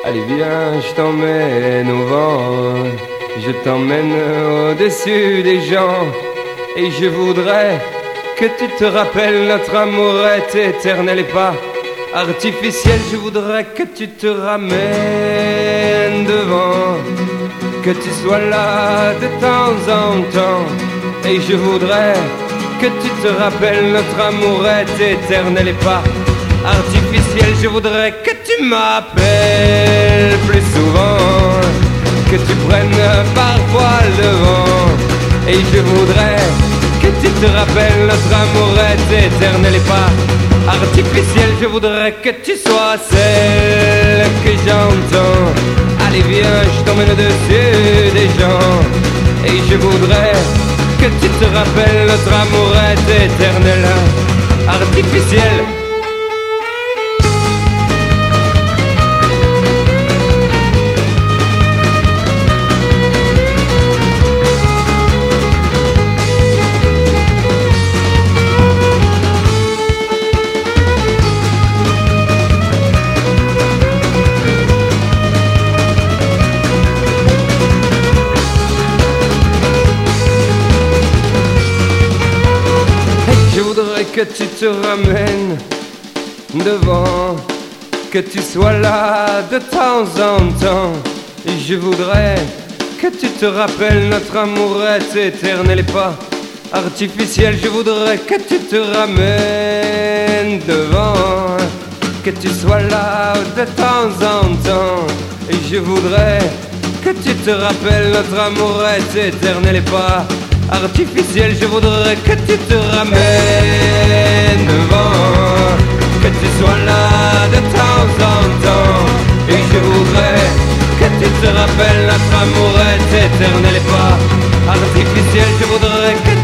Allez viens, je t'emmène au vent, je t'emmène au-dessus des gens. Et je voudrais que tu te rappelles, notre amour est éternel et pas artificiel. Je voudrais que tu te ramènes devant, que tu sois là de temps en temps. Et je voudrais que tu te rappelles, notre amour est éternel et pas artificiel. Je voudrais que tu m'appelles plus souvent, que tu prennes parfois le vent. Et je voudrais que tu te rappelles, notre amour est éternel et pas artificiel. Je voudrais que tu sois celle que j'entends. Allez viens, je t'emmène au-dessus des gens. Et je voudrais que tu te rappelles, notre amour est éternel, artificiel. Que tu te ramènes devant, que tu sois là de temps en temps. Et je voudrais que tu te rappelles, notre amour est éternel et pas artificiel. Je voudrais que tu te ramènes devant, que tu sois là de temps en temps. Et je voudrais que tu te rappelles, notre amour est éternel et pas artificiel. Je voudrais que tu te ramènes devant, que tu sois là de temps en temps. Et je voudrais que tu te rappelles, notre amour est éternel et pas artificiel. Je voudrais que